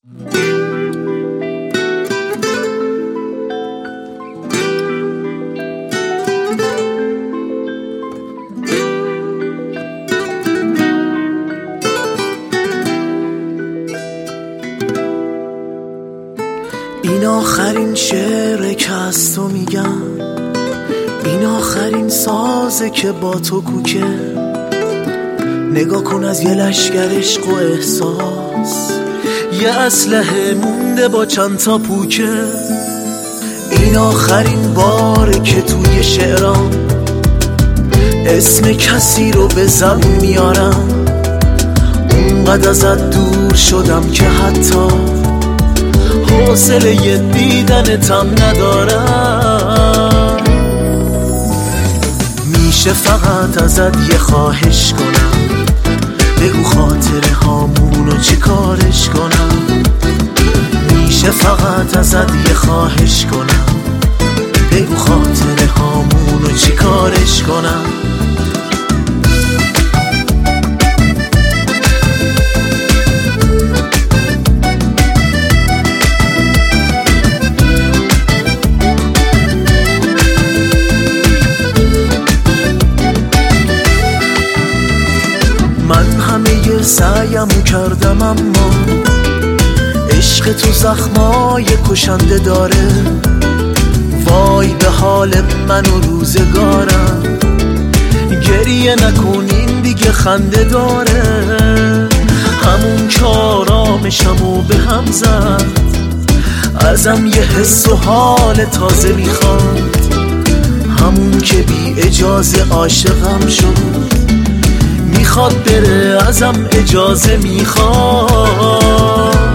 این آخرین شعره که از تو میگم، این آخرین سازه که با تو کوکه. نگاه کن از یه لشگر عشق و احساس، یه اسلحه مونده با چند تا پوکه. این آخرین باره که توی شعرام اسم کسی رو به زبون میارم. اونقدر ازت دور شدم که حتی حوصله یه دیدنتم ندارم. میشه فقط ازت یه خواهش کنم، بگو خاطره هامونو چی کارش کنم. میشه فقط ازت یه خواهش کنم، بگو خاطره هامونو چی کارش کنم. من همه سعیمو کردم اما عشق تو زخمای کشنده داره. وای به حال من و روزگارم، گریه نکن این دیگه خنده داره. همون که آرامشمو به هم زد، ازم یه حس و حال تازه میخواد. همون که بی اجازه عاشقم شد، میخواد بره ازم اجازه میخواد.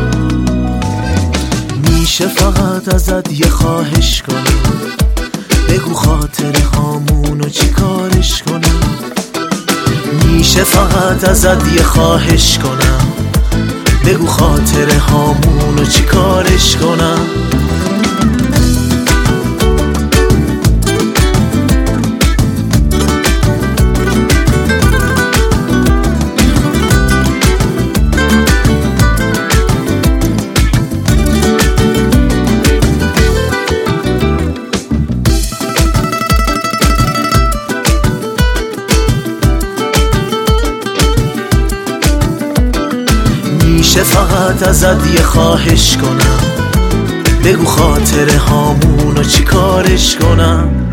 میشه فقط ازت یه خواهش کنم، بگو خاطره هامونو چی کارش کنم. میشه فقط ازت یه خواهش کنم، بگو خاطره هامونو چی کارش کنم. میشه فقط ازت یه خواهش کنم، بگو خاطره هامونو چی کارش کنم.